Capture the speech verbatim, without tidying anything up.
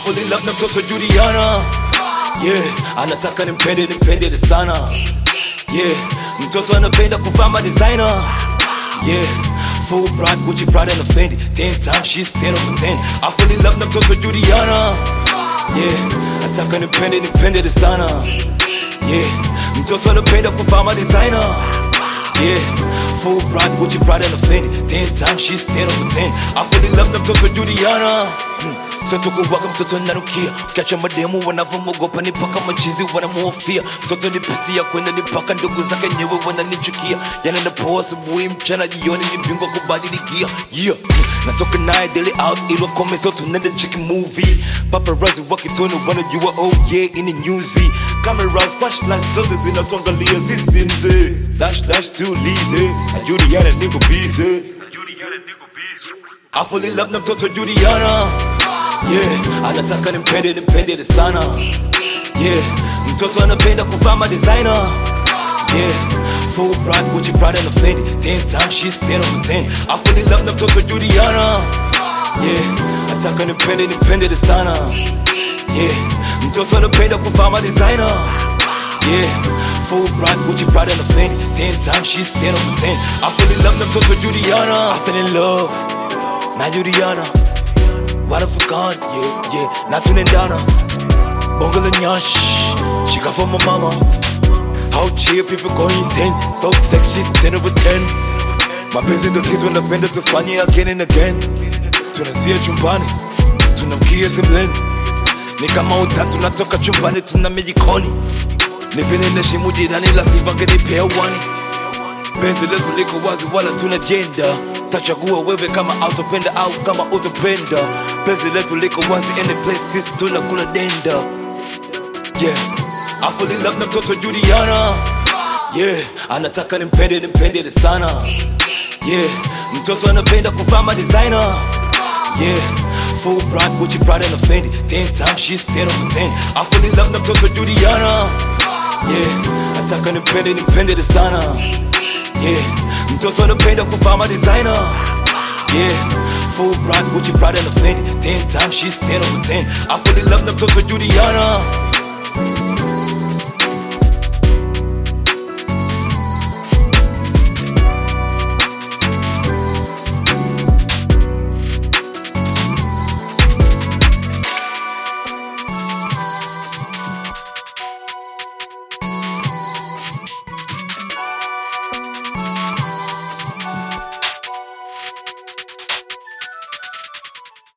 fall in love na mtoto Juliana. Yeah, anataka nimpende nimpende sana. Yeah, mtoto anapenda kuvaa designer. Yeah, full brand, Gucci, Prada and Fendi. Ten times she's ten over ten. I fall in love na mtoto Juliana. Yeah, anataka nimpende nimpende sana. Yeah, mtoto anapenda kuvaa designer. Yeah, full brand, Gucci, Prada and Fendi. Ten times she's ten over ten. I fall in love na mtoto Juliana. hmm. Mtoto kuwaga mtoto nanukia. Ukiacha mademu wanavyomogopa ni paka machizi wanamuhofia. Mtoto ni pesi ya kwenda ni paka ndugu zake nyewe wananichukia. Yana napoa asubuhi mchana jioni ni bingwa kubadilikia. Yeah, natoka naye daily out ilo kome so tunaenda chicken movie. Paparazzi wakitoni wanajua oh yeah in the newsy. Cameras, flashlights, zote zinatuangalia sisi mzee. Dash dash too easy. Juliana niko busy. I fall in love na mtoto Juliana. Yeah, anataka nimpende nimpende sana. Yeah, mtoto anapenda kuvaa designer. Yeah, full brand, Gucci, Prada and Fendi. Ten times she's ten over ten. I fall in love na mtoto Juliana. Yeah, anataka nimpende nimpende sana. Yeah, mtoto anapenda kuvaa designer. Yeah, full brand, Gucci, Prada and Fendi. Ten times she's ten over ten. I fall in love na mtoto Juliana. I fell in love na Juliana. Wada forgone, yeah, yeah, na tunaendana. Bongo la nyash, she got from my mama. How cheer people go insane. So sexy, she's ten over ten. Mapenzi ndo kitu wanapenda tufanye again and again. Tunazia chumbani, tunamkia sembleni. Ni kama utatu natoka chumbani tunamia jikoni. Ni vile neshimu jirani lazima ngenipea wani. Penzi letu liko wazi wala tuna jenda. Tachagua wewe kama autopenda au kama utopenda. Penzi letu liko wazi any places tunakula denda. Yeah, I fall in love na mtoto Juliana. Yeah, anataka nimpende nimpende sana. Yeah, mtoto anapenda kuvaa designer. Yeah, full brand, Gucci, Prada and Fendi. Ten times she's ten over ten. I fall in love na mtoto Juliana. Yeah, anataka nimpende nimpende sana. Yeah, mtoto anapenda kuvaa designer. Yeah, full brand, Gucci, Prada and Fendi. Ten times she's ten over ten. I fall in love na mtoto Juliana.